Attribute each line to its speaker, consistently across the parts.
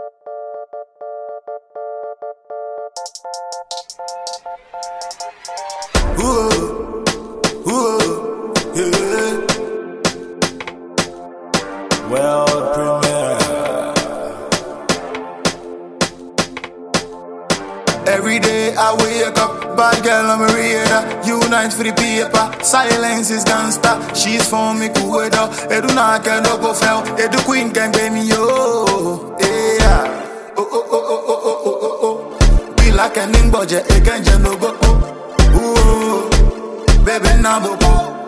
Speaker 1: Ooh, ooh, yeah. World premiere. Every day I wake up, bad girl on my radar. Unite for the paper, silence is gangsta. She's for me cool weather. Edu na can go fell. Edu queen can pay me yo. Yeah. Oh oh oh oh oh oh oh oh. Be like a ning budget, it can just no go. Ooh, baby na bopo.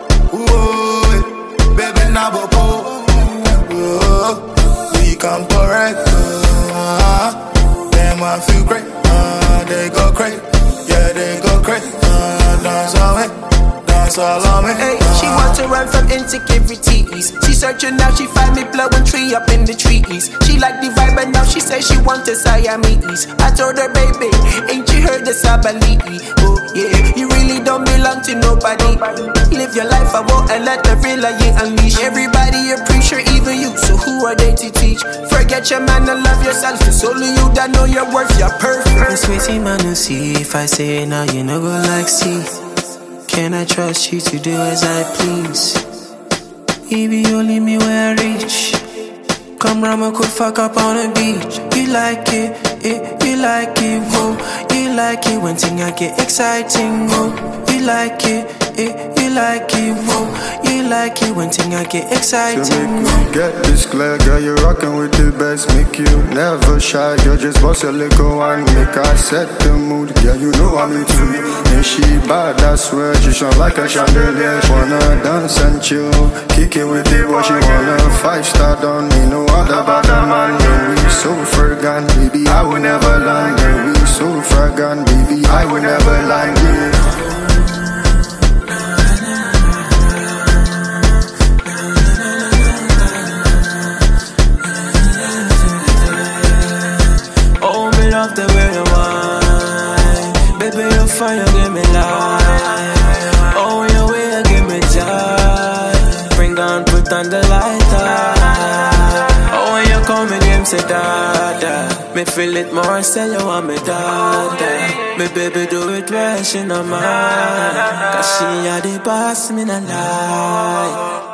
Speaker 1: Ooh, baby na bopo. Ooh, we come correct. Damn, I feel great. They go crazy, yeah, they go crazy. Dance all me, dance all on me.
Speaker 2: Hey, she wants to run from insecurities. She searching now, she find me blowing tree up in the trees. She like the vibe and now she says she want to Siamese. I told her, baby, ain't you heard the Sabali? Oh yeah, you really don't belong to nobody. Live your life, I won't and let the real you unleash. Everybody appreciate even you, so who are they to teach? Forget your man and love yourself. It's only you that know your worth, you're perfect.
Speaker 3: It's sweetie man to see. If I say it now, you no go like see. Can I trust you to do as I please? If you only me where I reach. Come round, we could fuck up on the beach. You like it, you like it, whoa. You like it when things get exciting, whoa. You like it, you like it, whoa. You like it when things get exciting.
Speaker 4: To make me get this clear, girl, you're rocking with the best. Make you never shy, girl, just boss a little one. Make I set the mood, girl, you know I'm into me. And she bad, I swear, she shine like a chandelier. Wanna dance and chill, kick it with it, but she wanna 5-star down. Me no other but the man, and we so fragrant, baby, I will never lie. And we so fragrant, baby, I will never lie, yeah.
Speaker 3: Love the way you whine. Baby, you're fine, you give me life. Oh, your way, you give me joy. Bring on, put on the lighter. Oh, when you come in, game say da. Me feel it more, say you want me da. Me baby do it where she no mind. Cause she a the boss, me no lie.